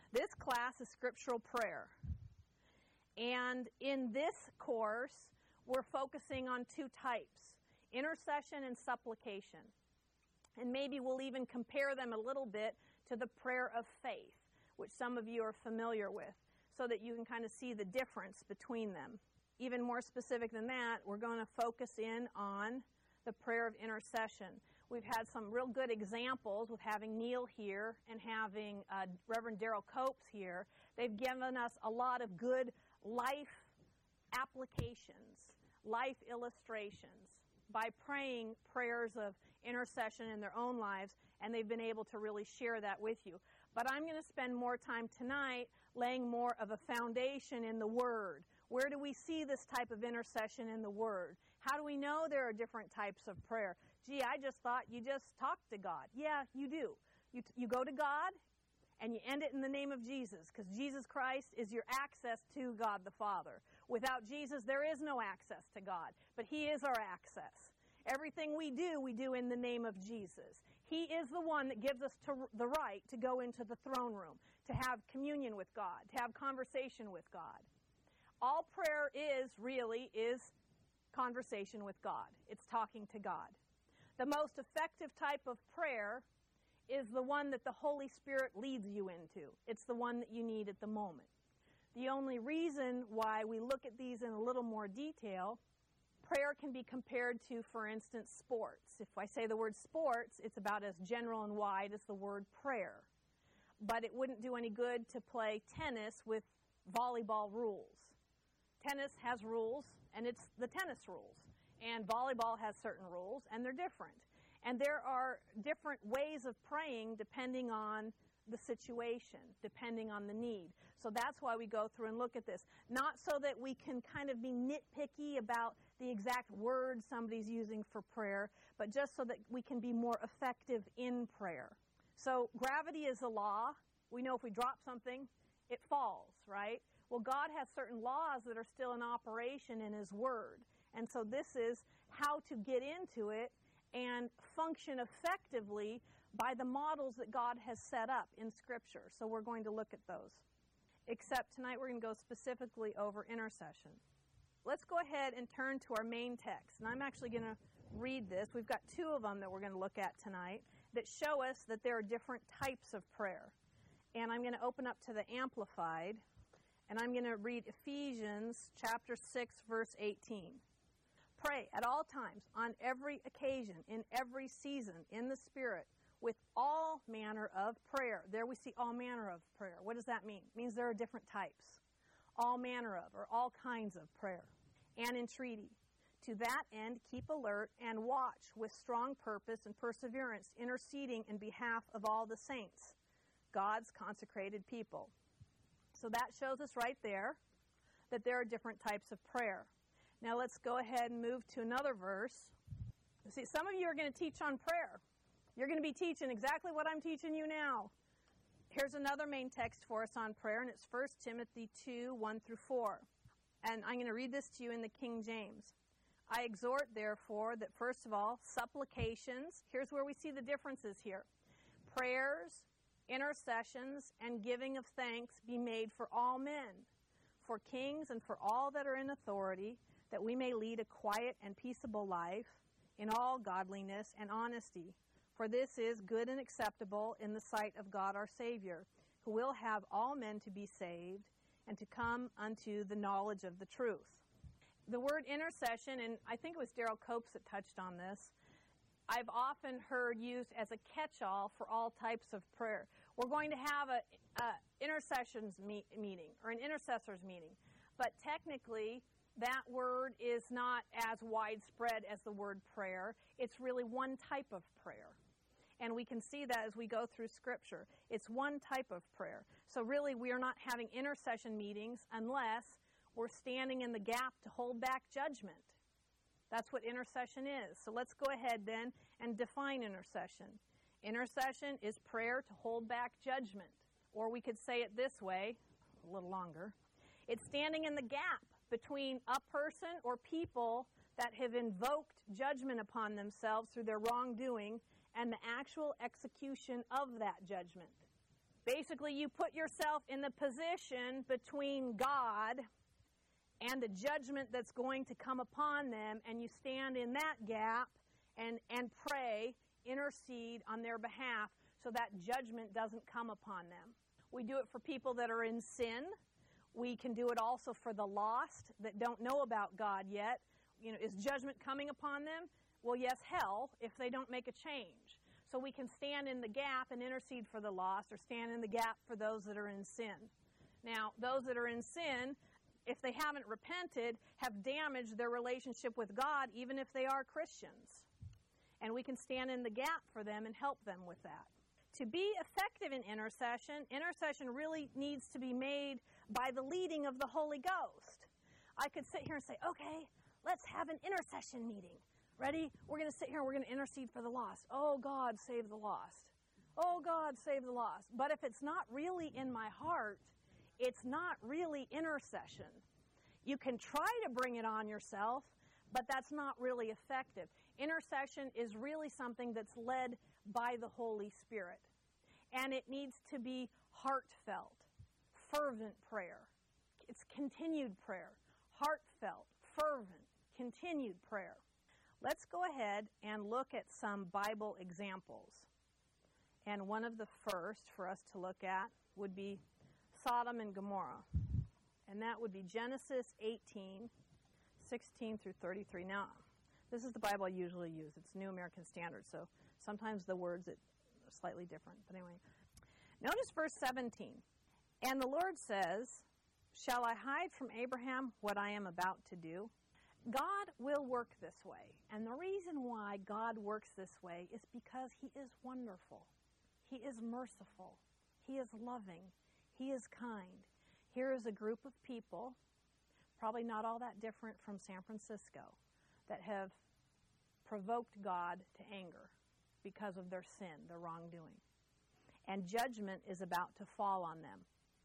This class is scriptural prayer. And in this course, we're focusing on two types, intercession and supplication. And maybe we'll even compare them a little bit to the prayer of faith, which some of you are familiar with, so that you can kind of see the difference between them. Even more specific than that, we're going to focus in on the prayer of intercession. We've had some real good examples with having Neil here and having Reverend Daryl Copes here. They've given us a lot of good life applications, life illustrations by praying prayers of intercession in their own lives, and they've been able to really share that with you. But I'm going to spend more time tonight laying more of a foundation in the Word. Where do we see this type of intercession in the Word? How do we know there are different types of prayer? Gee, I just thought you just talk to God. Yeah, you do. You go to God, and you end it in the name of Jesus, because Jesus Christ is your access to God the Father. Without Jesus, there is no access to God, but He is our access. Everything we do in the name of Jesus. He is the one that gives us the right to go into the throne room, to have communion with God, to have conversation with God. All prayer is conversation with God. It's talking to God. The most effective type of prayer is the one that the Holy Spirit leads you into. It's the one that you need at the moment. The only reason why we look at these in a little more detail, prayer can be compared to, for instance, sports. If I say the word sports, it's about as general and wide as the word prayer. But it wouldn't do any good to play tennis with volleyball rules. Tennis has rules, and it's the tennis rules. And volleyball has certain rules, and they're different. And there are different ways of praying depending on the situation, depending on the need. So that's why we go through and look at this. Not so that we can kind of be nitpicky about the exact words somebody's using for prayer, but just so that we can be more effective in prayer. So gravity is a law. We know if we drop something, it falls, right? Well, God has certain laws that are still in operation in His Word. And so this is how to get into it and function effectively by the models that God has set up in Scripture. So we're going to look at those. Except tonight we're going to go specifically over intercession. Let's go ahead and turn to our main text. And I'm actually going to read this. We've got two of them that we're going to look at tonight that show us that there are different types of prayer. And I'm going to open up to the Amplified, and I'm going to read Ephesians chapter 6, verse 18. Pray at all times, on every occasion, in every season, in the Spirit, with all manner of prayer. There we see all manner of prayer. What does that mean? It means there are different types. All manner of, or all kinds of prayer. And entreaty. To that end, keep alert and watch with strong purpose and perseverance, interceding in behalf of all the saints, God's consecrated people. So that shows us right there that there are different types of prayer. Now let's go ahead and move to another verse. See, some of you are going to teach on prayer. You're going to be teaching exactly what I'm teaching you now. Here's another main text for us on prayer, and it's 1 Timothy 2, 1 through 4. And I'm going to read this to you in the King James. I exhort, therefore, that first of all, supplications, here's where we see the differences here. Prayers, intercessions, and giving of thanks be made for all men, for kings and for all that are in authority, that we may lead a quiet and peaceable life in all godliness and honesty. For this is good and acceptable in the sight of God our Savior, who will have all men to be saved and to come unto the knowledge of the truth. The word intercession, and I think it was Daryl Copes that touched on this, I've often heard used as a catch-all for all types of prayer. We're going to have an intercessions meeting or an intercessors meeting, but technically that word is not as widespread as the word prayer. It's really one type of prayer. And we can see that as we go through Scripture. It's one type of prayer. So really we are not having intercession meetings unless we're standing in the gap to hold back judgment. That's what intercession is. So let's go ahead then and define intercession. Intercession is prayer to hold back judgment. Or we could say it this way, a little longer. It's standing in the gap between a person or people that have invoked judgment upon themselves through their wrongdoing and the actual execution of that judgment. Basically, you put yourself in the position between God and the judgment that's going to come upon them, and you stand in that gap and pray, intercede on their behalf so that judgment doesn't come upon them. We do it for people that are in sin. We can do it also for the lost that don't know about God yet. You know, is judgment coming upon them? Well, yes, hell, if they don't make a change. So we can stand in the gap and intercede for the lost, or stand in the gap for those that are in sin. Now, those that are in sin, if they haven't repented, have damaged their relationship with God, even if they are Christians. And we can stand in the gap for them and help them with that. To be effective in intercession really needs to be made by the leading of the Holy Ghost. I could sit here and say, okay, let's have an intercession meeting. Ready? We're going to sit here and we're going to intercede for the lost. Oh, God, save the lost. Oh, God, save the lost. But if it's not really in my heart, it's not really intercession. You can try to bring it on yourself, but that's not really effective. Intercession is really something that's led by the Holy Spirit. And it needs to be heartfelt, fervent prayer. It's continued prayer. Heartfelt, fervent, continued prayer. Let's go ahead and look at some Bible examples. And one of the first for us to look at would be Sodom and Gomorrah. And that would be Genesis 18, 16 through 33. Now, this is the Bible I usually use. It's New American Standard, so sometimes the words are slightly different. But anyway, notice verse 17. And the Lord says, shall I hide from Abraham what I am about to do? God will work this way. And the reason why God works this way is because He is wonderful. He is merciful. He is loving. He is kind. Here is a group of people, probably not all that different from San Francisco, that have provoked God to anger because of their sin, their wrongdoing. And judgment is about to fall on them.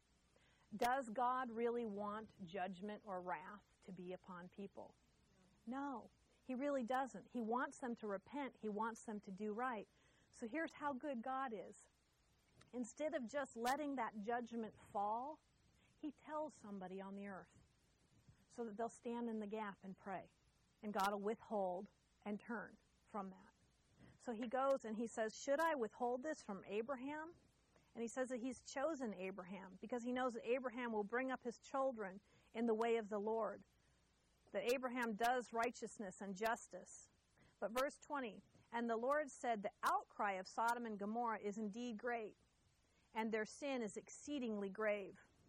Does God really want judgment or wrath to be upon people? No, He really doesn't. He wants them to repent. He wants them to do right. So here's how good God is. Instead of just letting that judgment fall, He tells somebody on the earth so that they'll stand in the gap and pray. And God will withhold and turn from that. So He goes and He says, should I withhold this from Abraham? And He says that He's chosen Abraham because He knows that Abraham will bring up his children in the way of the Lord. That Abraham does righteousness and justice. But verse 20, and the Lord said, the outcry of Sodom and Gomorrah is indeed great, and their sin is exceedingly grave.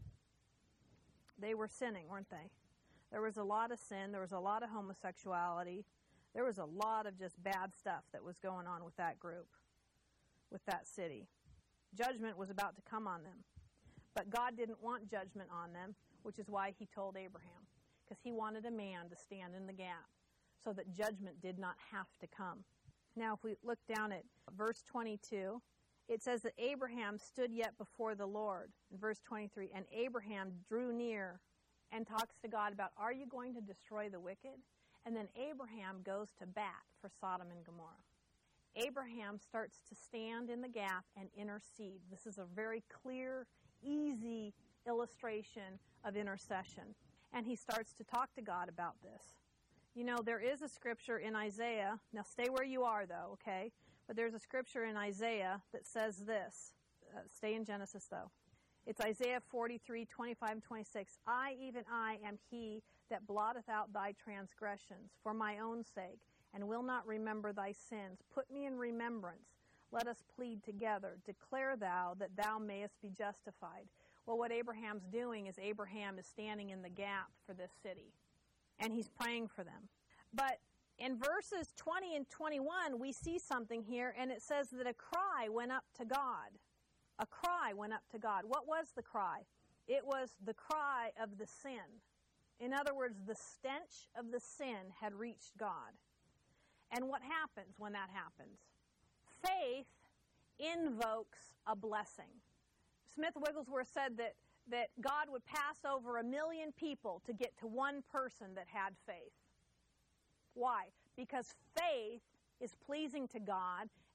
They were sinning, weren't they? There was a lot of sin. There was a lot of homosexuality. There was a lot of just bad stuff that was going on with that group, with that city. Judgment was about to come on them. But God didn't want judgment on them, which is why He told Abraham, because He wanted a man to stand in the gap so that judgment did not have to come. Now, if we look down at verse 22, it says that Abraham stood yet before the Lord. In verse 23, and Abraham drew near and talks to God about, are you going to destroy the wicked? And then Abraham goes to bat for Sodom and Gomorrah. Abraham starts to stand in the gap and intercede. This is a very clear, easy illustration of intercession. And he starts to talk to God about this. You know, there is a scripture in Isaiah. Now, stay where you are, though, okay? But there's a scripture in Isaiah that says this. Stay in Genesis, though. It's Isaiah 43, 25 and 26. I, even I, am He that blotteth out thy transgressions for my own sake, and will not remember thy sins. Put me in remembrance. Let us plead together. Declare thou that thou mayest be justified. Well, what Abraham's doing is Abraham is standing in the gap for this city, and he's praying for them. But in verses 20 and 21, we see something here, and it says that a cry went up to God. A cry went up to God. What was the cry? It was the cry of the sin. In other words, the stench of the sin had reached God. And what happens when that happens? Faith invokes a blessing. Smith Wigglesworth said that God would pass over 1 million people to get to one person that had faith. Why? Because faith is pleasing to God,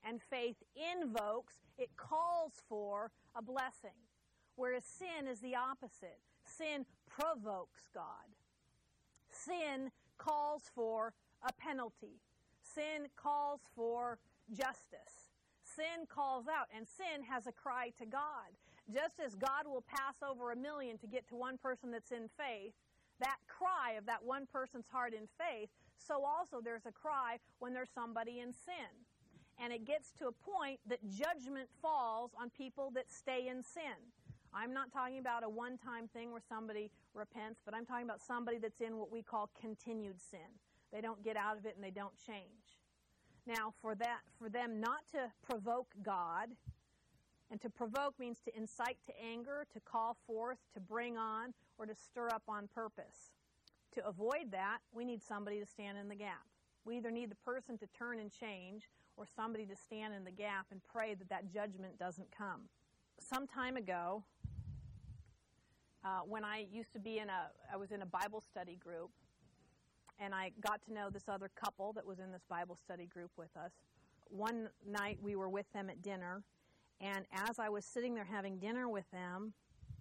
and faith invokes, it calls for a blessing. Whereas sin is the opposite. Sin provokes God. Sin calls for a penalty. Sin calls for justice. Sin calls out, and sin has a cry to God. Just as God will pass over 1 million to get to one person that's in faith, that cry of that one person's heart in faith, so also there's a cry when there's somebody in sin. And it gets to a point that judgment falls on people that stay in sin. I'm not talking about a one-time thing where somebody repents, but I'm talking about somebody that's in what we call continued sin. They don't get out of it and they don't change. Now, for them not to provoke God, and to provoke means to incite to anger, to call forth, to bring on, or to stir up on purpose. To avoid that, we need somebody to stand in the gap. We either need the person to turn and change, or somebody to stand in the gap and pray that that judgment doesn't come. Some time ago, when I used to be I was in a Bible study group, and I got to know this other couple that was in this Bible study group with us. One night we were with them at dinner, and as I was sitting there having dinner with them,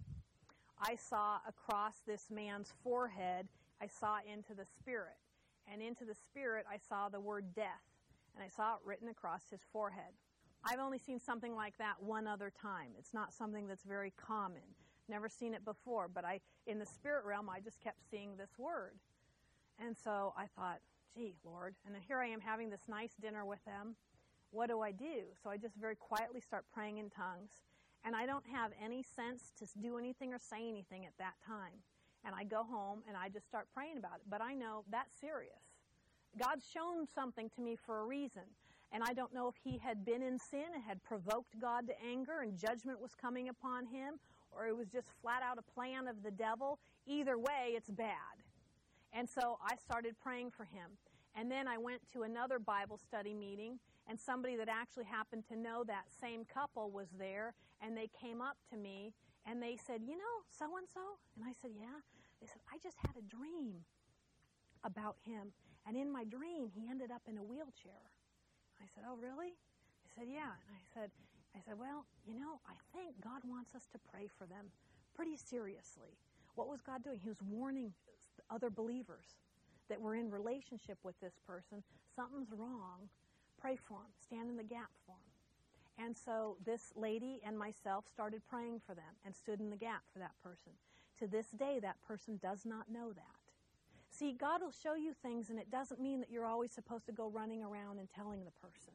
I saw across this man's forehead, I saw into the spirit. And into the spirit, I saw the word death, and I saw it written across his forehead. I've only seen something like that one other time. It's not something that's very common. Never seen it before, but in the spirit realm, I just kept seeing this word. And so I thought, gee, Lord, and here I am having this nice dinner with them. What do I do? So I just very quietly start praying in tongues, and I don't have any sense to do anything or say anything at that time. And I go home, and I just start praying about it. But I know that's serious. God's shown something to me for a reason. And I don't know if he had been in sin and had provoked God to anger and judgment was coming upon him, or it was just flat out a plan of the devil. Either way, it's bad. And so I started praying for him. And then I went to another Bible study meeting, and somebody that actually happened to know that same couple was there, and they came up to me, and they said, you know, so-and-so? And I said, yeah. They said, I just had a dream about him, and in my dream, he ended up in a wheelchair. I said, oh, really? They said, yeah. And I said, well, you know, I think God wants us to pray for them pretty seriously. What was God doing? He was warning other believers that were in relationship with this person. Something's wrong. Pray for them. Stand in the gap for them. And so this lady and myself started praying for them and stood in the gap for that person. To this day, that person does not know that. See, God will show you things, and it doesn't mean that you're always supposed to go running around and telling the person.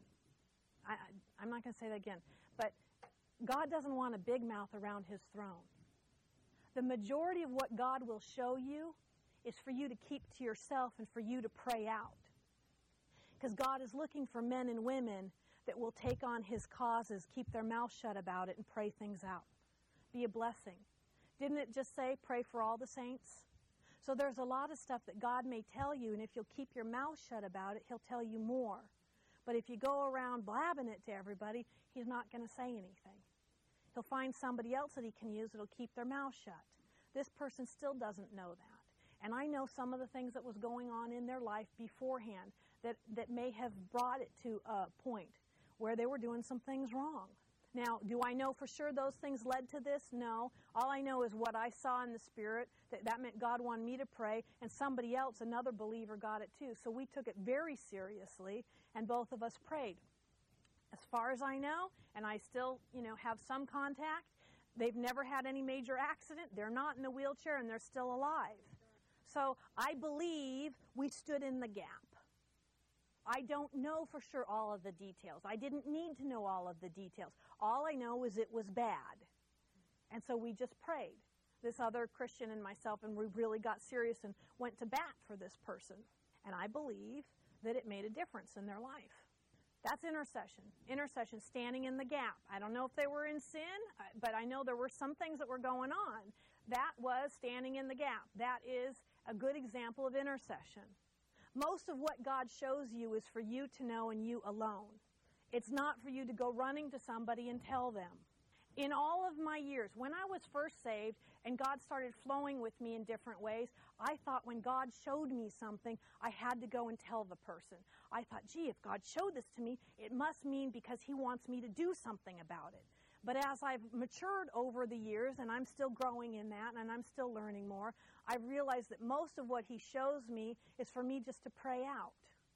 I'm not going to say that again. But God doesn't want a big mouth around his throne. The majority of what God will show you is for you to keep to yourself and for you to pray out. Because God is looking for men and women that will take on his causes, keep their mouth shut about it, and pray things out. Be a blessing. Didn't it just say, pray for all the saints? So there's a lot of stuff that God may tell you, and if you'll keep your mouth shut about it, he'll tell you more. But if you go around blabbing it to everybody, he's not going to say anything. He'll find somebody else that he can use that'll keep their mouth shut. This person still doesn't know that. And I know some of the things that was going on in their life beforehand that may have brought it to a point where they were doing some things wrong. Now, do I know for sure those things led to this? No. All I know is what I saw in the Spirit, that meant God wanted me to pray, and somebody else, another believer, got it too. So we took it very seriously, and both of us prayed. As far as I know, and I still, have some contact, they've never had any major accident. They're not in a wheelchair, and they're still alive. So I believe we stood in the gap. I don't know for sure all of the details. I didn't need to know all of the details. All I know is it was bad. And so we just prayed, this other Christian and myself, and we really got serious and went to bat for this person. And I believe that it made a difference in their life. That's intercession. Intercession, standing in the gap. I don't know if they were in sin, but I know there were some things that were going on. That was standing in the gap. That is a good example of intercession. Most of what God shows you is for you to know and you alone. It's not for you to go running to somebody and tell them. In all of my years, when I was first saved and God started flowing with me in different ways, I thought when God showed me something, I had to go and tell the person. I thought, gee, if God showed this to me, it must mean because he wants me to do something about it. But as I've matured over the years, and I'm still growing in that, and I'm still learning more, I've realized that most of what he shows me is for me just to pray out.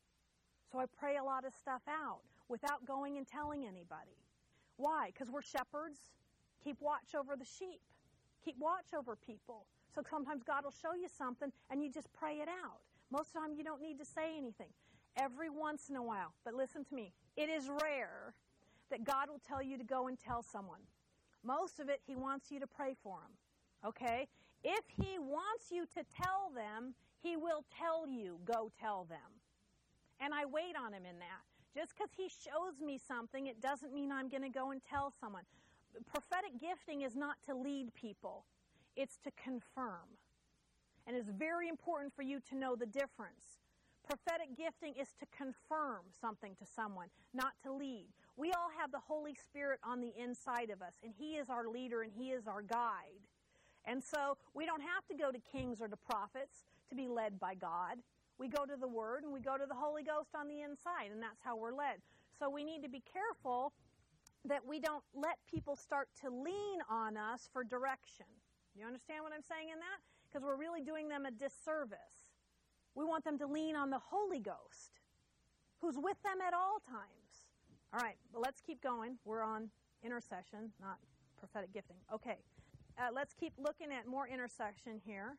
So I pray a lot of stuff out without going and telling anybody. Why? Because we're shepherds. Keep watch over the sheep. Keep watch over people. So sometimes God will show you something, and you just pray it out. Most of the time, you don't need to say anything. Every once in a while, but listen to me, it is rare that God will tell you to go and tell someone. Most of it, he wants you to pray for them, okay? If he wants you to tell them, he will tell you, go tell them. And I wait on him in that. Just because he shows me something, it doesn't mean I'm going to go and tell someone. Prophetic gifting is not to lead people. It's to confirm. And it's very important for you to know the difference. Prophetic gifting is to confirm something to someone, not to lead. We all have the Holy Spirit on the inside of us, and he is our leader and he is our guide. And so we don't have to go to kings or to prophets to be led by God. We go to the Word and we go to the Holy Ghost on the inside, and that's how we're led. So we need to be careful that we don't let people start to lean on us for direction. You understand what I'm saying in that? Because we're really doing them a disservice. We want them to lean on the Holy Ghost, who's with them at all times. All right, but let's keep going. We're on intercession, not prophetic gifting. Okay, let's keep looking at more intercession here.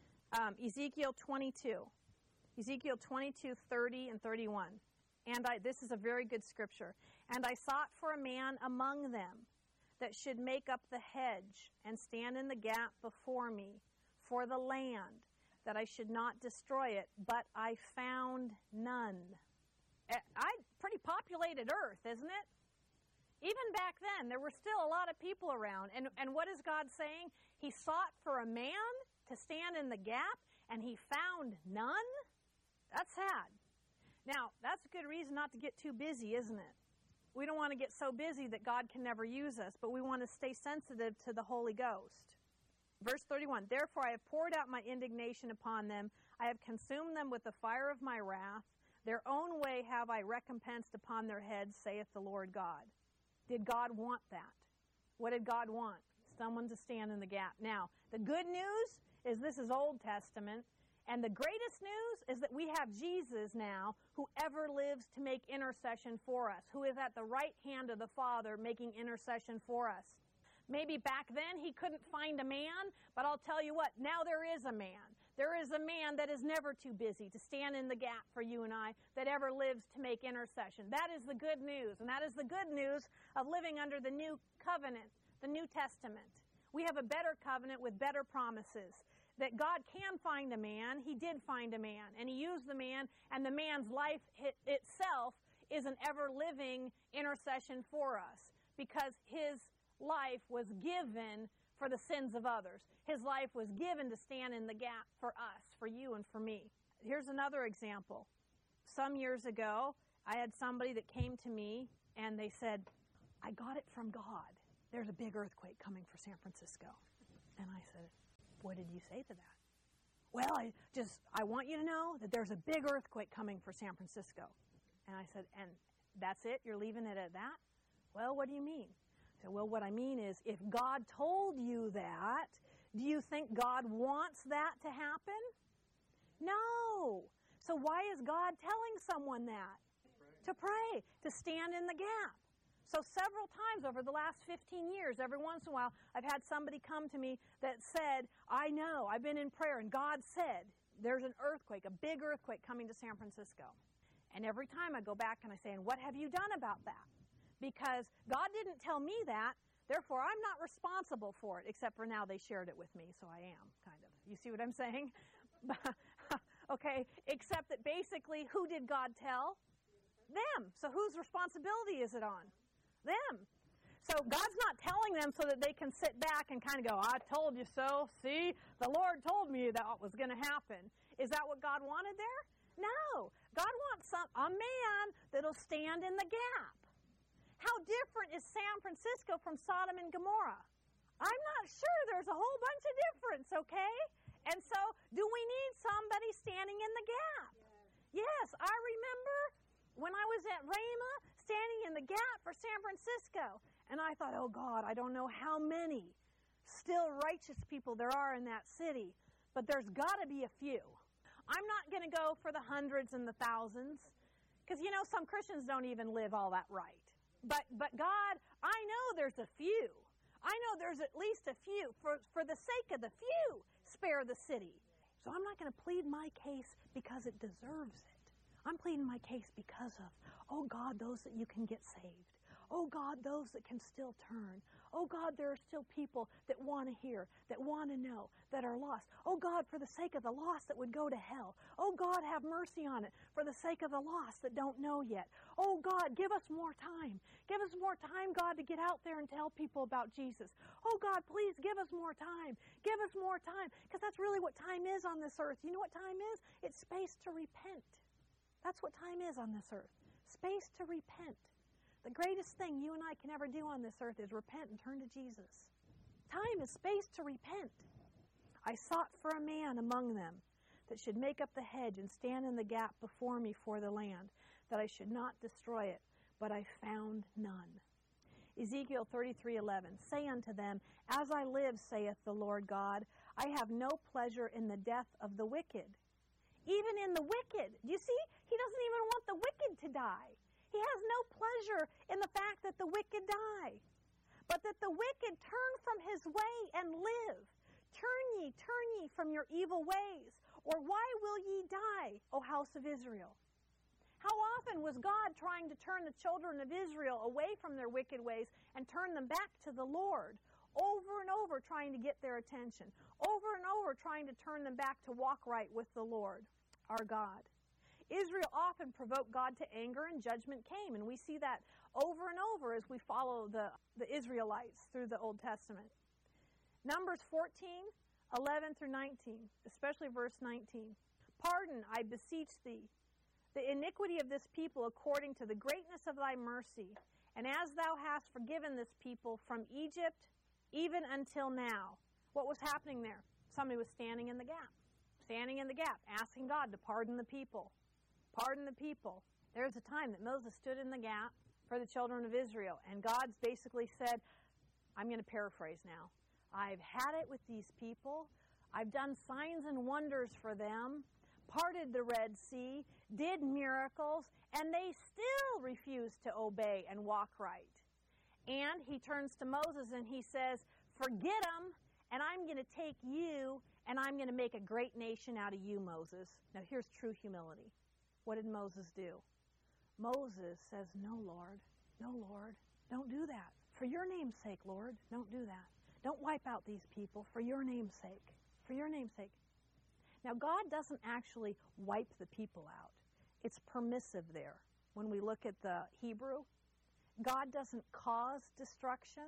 Ezekiel 22. Ezekiel 22, 30 and 31. And this is a very good scripture. And I sought for a man among them that should make up the hedge and stand in the gap before me for the land, that I should not destroy it, but I found none. Pretty populated earth, isn't it? Even back then, there were still a lot of people around. And what is God saying? He sought for a man to stand in the gap, and he found none? That's sad. Now, that's a good reason not to get too busy, isn't it? We don't want to get so busy that God can never use us, but we want to stay sensitive to the Holy Ghost. Verse 31, therefore I have poured out my indignation upon them. I have consumed them with the fire of my wrath. Their own way have I recompensed upon their heads, saith the Lord God. Did God want that? What did God want? Someone to stand in the gap. Now, the good news is this is Old Testament. And the greatest news is that we have Jesus now, who ever lives to make intercession for us, who is at the right hand of the Father making intercession for us. Maybe back then he couldn't find a man, but I'll tell you what, now there is a man. There is a man that is never too busy to stand in the gap for you and I, that ever lives to make intercession. That is the good news, and that is the good news of living under the new covenant, the New Testament. We have a better covenant with better promises. That God can find a man. He did find a man, and he used the man, and the man's life itself is an ever-living intercession for us because his life was given for the sins of others. His life was given to stand in the gap for us, for you and for me. Here's another example. Some years ago, I had somebody that came to me, and they said, I got it from God. There's a big earthquake coming for San Francisco. And I said, what did you say to that? Well, I want you to know that there's a big earthquake coming for San Francisco. And I said, and that's it? You're leaving it at that? Well, what do you mean? I said, well, what I mean is, if God told you that, do you think God wants that to happen? No. So why is God telling someone that? To pray, to stand in the gap. So several times over the last 15 years, every once in a while, I've had somebody come to me that said, I know, I've been in prayer, and God said, there's an earthquake, a big earthquake coming to San Francisco. And every time I go back and I say, and what have you done about that? Because God didn't tell me that, therefore I'm not responsible for it, except for now they shared it with me, so I am, kind of. You see what I'm saying? Okay, except that basically, who did God tell? Them. So whose responsibility is it on? Them. So God's not telling them so that they can sit back and kind of go, I told you so. See, the Lord told me that was going to happen. Is that what God wanted there? No. God wants a man that'll stand in the gap. How different is San Francisco from Sodom and Gomorrah? I'm not sure. There's a whole bunch of difference, okay? And so, do we need somebody standing in the gap? Yes, I remember when I was at Rhema, standing in the gap for San Francisco. And I thought, oh God, I don't know how many still righteous people there are in that city, but there's got to be a few. I'm not going to go for the hundreds and the thousands, because, you know, some Christians don't even live all that right. But God, I know there's a few. I know there's at least a few. For the sake of the few, spare the city. So I'm not going to plead my case because it deserves it. I'm pleading my case because of, oh God, those that you can get saved. Oh God, those that can still turn. Oh God, there are still people that want to hear, that want to know, that are lost. Oh God, for the sake of the lost that would go to hell. Oh God, have mercy on it for the sake of the lost that don't know yet. Oh God, give us more time. Give us more time, God, to get out there and tell people about Jesus. Oh God, please give us more time. Give us more time. Because that's really what time is on this earth. You know what time is? It's space to repent. That's what time is on this earth. Space to repent. The greatest thing you and I can ever do on this earth is repent and turn to Jesus. Time is space to repent. I sought for a man among them that should make up the hedge and stand in the gap before me for the land, that I should not destroy it, but I found none. Ezekiel 33:11, say unto them, as I live, saith the Lord God, I have no pleasure in the death of the wicked. Even in the wicked. Do you see? He doesn't even want the wicked to die. He has no pleasure in the fact that the wicked die, but that the wicked turn from his way and live. Turn ye from your evil ways, or why will ye die, O house of Israel? How often was God trying to turn the children of Israel away from their wicked ways and turn them back to the Lord? Over and over trying to get their attention. Over and over trying to turn them back to walk right with the Lord, our God. Israel often provoked God to anger, and judgment came. And we see that over and over as we follow the Israelites through the Old Testament. Numbers 14:11 through 19, especially verse 19. Pardon, I beseech thee, the iniquity of this people according to the greatness of thy mercy, and as thou hast forgiven this people from Egypt even until now. What was happening there? Somebody was standing in the gap, asking God to pardon the people. Pardon the people. There's a time that Moses stood in the gap for the children of Israel, and God's basically said, I'm going to paraphrase now, I've had it with these people. I've done signs and wonders for them, parted the Red Sea, did miracles, and they still refuse to obey and walk right. And he turns to Moses and he says, forget them, and I'm going to take you, and I'm going to make a great nation out of you, Moses. Now here's true humility. What did Moses do? Moses says, no, Lord, don't do that. For your name's sake, Lord, don't do that. Don't wipe out these people for your name's sake. For your name's sake. Now, God doesn't actually wipe the people out. It's permissive there. When we look at the Hebrew, God doesn't cause destruction,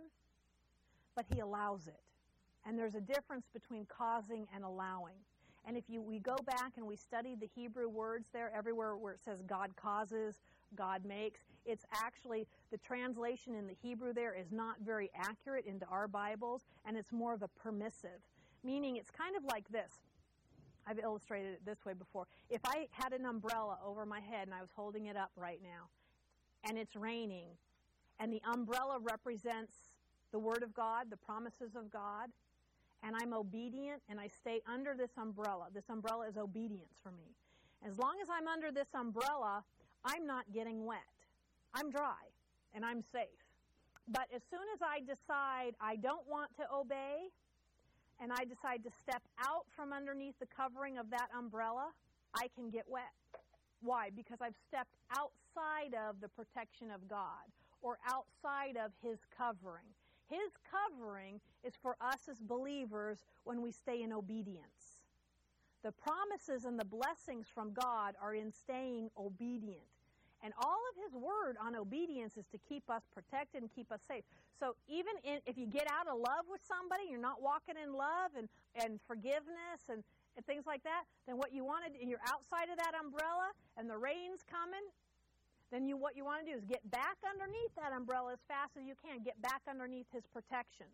but he allows it. And there's a difference between causing and allowing. And if we go back and we study the Hebrew words there, everywhere where it says God causes, God makes, it's actually, the translation in the Hebrew there is not very accurate into our Bibles, and it's more of a permissive. Meaning it's kind of like this. I've illustrated it this way before. If I had an umbrella over my head and I was holding it up right now, and it's raining, and the umbrella represents the Word of God, the promises of God, and I'm obedient, and I stay under this umbrella. This umbrella is obedience for me. As long as I'm under this umbrella, I'm not getting wet. I'm dry, and I'm safe. But as soon as I decide I don't want to obey, and I decide to step out from underneath the covering of that umbrella, I can get wet. Why? Because I've stepped outside of the protection of God, or outside of his covering. His covering is for us as believers when we stay in obedience. The promises and the blessings from God are in staying obedient. And all of his word on obedience is to keep us protected and keep us safe. So even if you get out of love with somebody, you're not walking in love and forgiveness and things like that, then what you wanted, and you're outside of that umbrella and the rain's coming, then what you want to do is get back underneath that umbrella as fast as you can. Get back underneath his protection.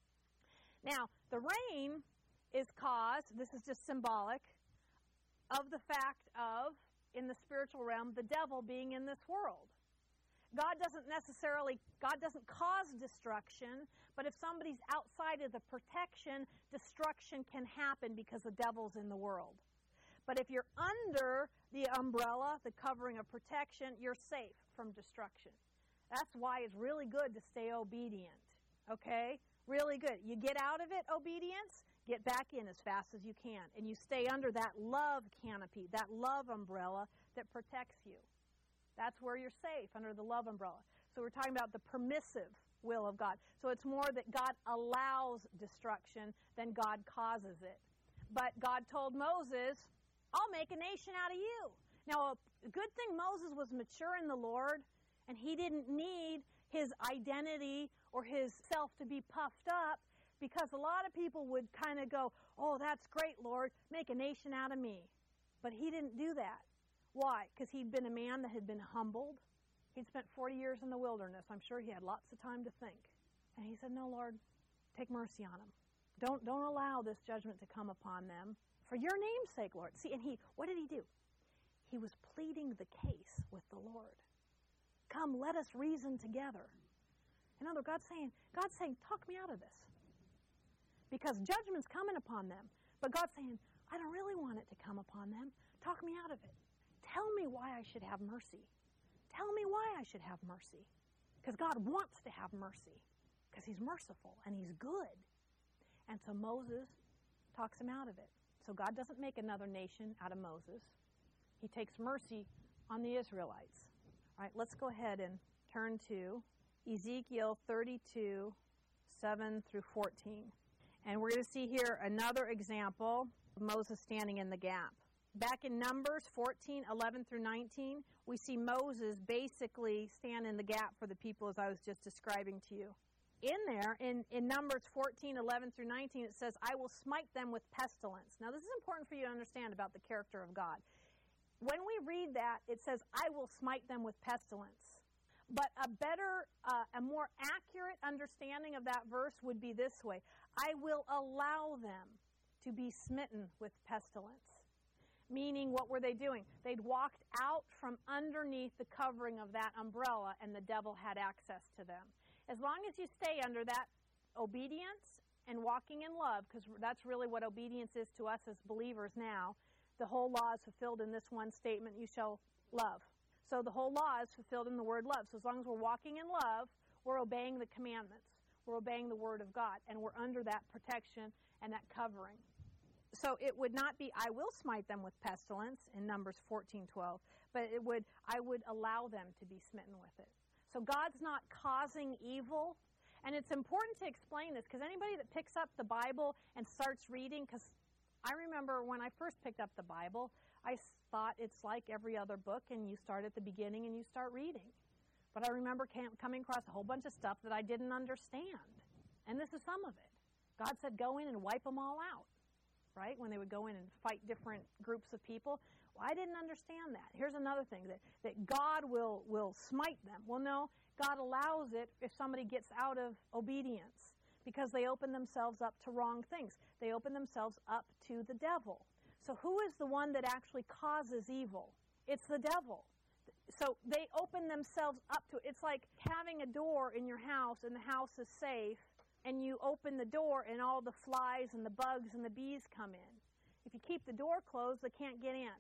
Now, the rain is caused, this is just symbolic, of the fact of, in the spiritual realm, the devil being in this world. God doesn't cause destruction, but if somebody's outside of the protection, destruction can happen because the devil's in the world. But if you're under the umbrella, the covering of protection, you're safe from destruction. That's why it's really good to stay obedient, okay? Really good. You get out of it, obedience, get back in as fast as you can. And you stay under that love canopy, that love umbrella that protects you. That's where you're safe, under the love umbrella. So we're talking about the permissive will of God. So it's more that God allows destruction than God causes it. But God told Moses, I'll make a nation out of you. Now, a good thing Moses was mature in the Lord, and he didn't need his identity or his self to be puffed up, because a lot of people would kind of go, oh, that's great, Lord, make a nation out of me. But he didn't do that. Why? Because he'd been a man that had been humbled. He'd spent 40 years in the wilderness. I'm sure he had lots of time to think. And he said, no, Lord, take mercy on them. Don't allow this judgment to come upon them. For your name's sake, Lord. See, and what did he do? He was pleading the case with the Lord. Come, let us reason together. In other words, God's saying, talk me out of this. Because judgment's coming upon them. But God's saying, I don't really want it to come upon them. Talk me out of it. Tell me why I should have mercy. Tell me why I should have mercy. Because God wants to have mercy. Because he's merciful and he's good. And so Moses talks him out of it. So God doesn't make another nation out of Moses. He takes mercy on the Israelites. All right, let's go ahead and turn to Ezekiel 32, 7 through 14. And we're going to see here another example of Moses standing in the gap. Back in Numbers 14, 11 through 19, we see Moses basically stand in the gap for the people as I was just describing to you. In there, in Numbers 14, 11 through 19, it says, I will smite them with pestilence. Now, this is important for you to understand about the character of God. When we read that, it says, I will smite them with pestilence. But a better, a more accurate understanding of that verse would be this way. I will allow them to be smitten with pestilence. Meaning, what were they doing? They'd walked out from underneath the covering of that umbrella, and the devil had access to them. As long as you stay under that obedience and walking in love, because that's really what obedience is to us as believers now, the whole law is fulfilled in this one statement, you shall love. So the whole law is fulfilled in the word love. So as long as we're walking in love, we're obeying the commandments. We're obeying the word of God, and we're under that protection and that covering. So it would not be, I will smite them with pestilence in Numbers 14:12, but I would allow them to be smitten with it. So God's not causing evil. And it's important to explain this, because anybody that picks up the Bible and starts reading, because I remember when I first picked up the Bible, I thought it's like every other book, and you start at the beginning and you start reading. But I remember coming across a whole bunch of stuff that I didn't understand. And this is some of it. God said, go in and wipe them all out, right? When they would go in and fight different groups of people. Well, I didn't understand that. Here's another thing, that God will smite them. Well, no, God allows it if somebody gets out of obedience, because they open themselves up to wrong things. They open themselves up to the devil. So who is the one that actually causes evil? It's the devil. So they open themselves up to it. It's like having a door in your house and the house is safe, and you open the door and all the flies and the bugs and the bees come in. If you keep the door closed, they can't get in.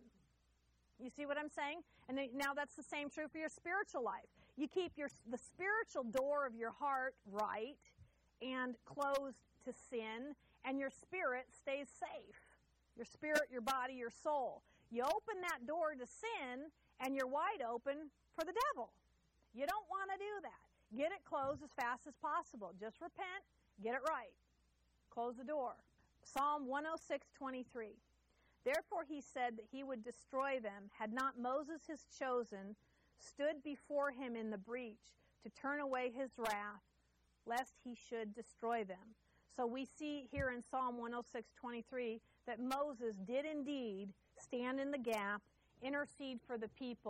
You see what I'm saying? And now that's the same true for your spiritual life. You keep the spiritual door of your heart right and closed to sin, and your spirit stays safe. Your spirit, your body, your soul. You open that door to sin, and you're wide open for the devil. You don't want to do that. Get it closed as fast as possible. Just repent. Get it right. Close the door. Psalm 106:23. Therefore he said that he would destroy them, had not Moses his chosen stood before him in the breach to turn away his wrath, lest he should destroy them. So we see here in Psalm 106:23 that Moses did indeed stand in the gap, intercede for the people,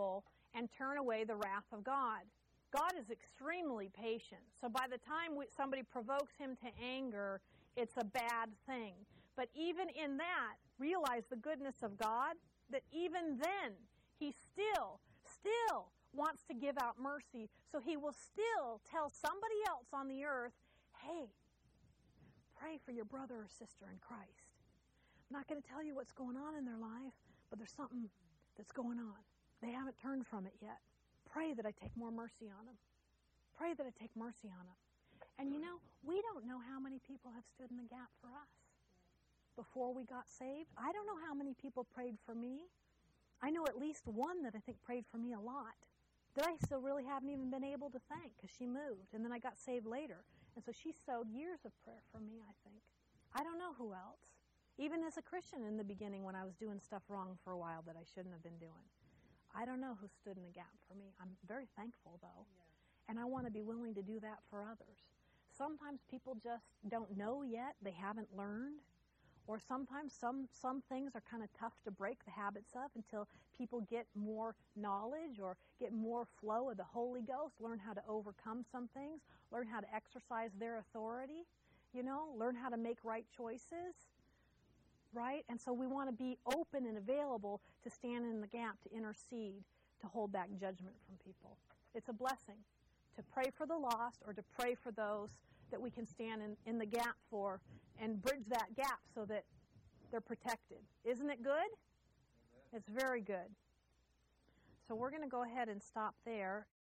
and turn away the wrath of God. God is extremely patient. So by the time somebody provokes him to anger, it's a bad thing. But even in that, realize the goodness of God, that even then, he still wants to give out mercy. So he will still tell somebody else on the earth, hey, pray for your brother or sister in Christ. I'm not going to tell you what's going on in their life, but there's something that's going on. They haven't turned from it yet. Pray that I take more mercy on them. Pray that I take mercy on them. And you know, we don't know how many people have stood in the gap for us before we got saved. I don't know how many people prayed for me. I know at least one that I think prayed for me a lot, that I still really haven't even been able to thank because she moved, and then I got saved later. And so she sowed years of prayer for me, I think. I don't know who else. Even as a Christian in the beginning when I was doing stuff wrong for a while that I shouldn't have been doing. I don't know who stood in the gap for me. I'm very thankful, though. Yeah. And I want to be willing to do that for others. Sometimes people just don't know yet. They haven't learned. Or sometimes some things are kind of tough to break the habits of until people get more knowledge or get more flow of the Holy Ghost, learn how to overcome some things, learn how to exercise their authority, learn how to make right choices, right? And so we want to be open and available to stand in the gap, to intercede, to hold back judgment from people. It's a blessing to pray for the lost or to pray for those that we can stand in the gap for and bridge that gap so that they're protected. Isn't it good? Amen. It's very good. So we're going to go ahead and stop there.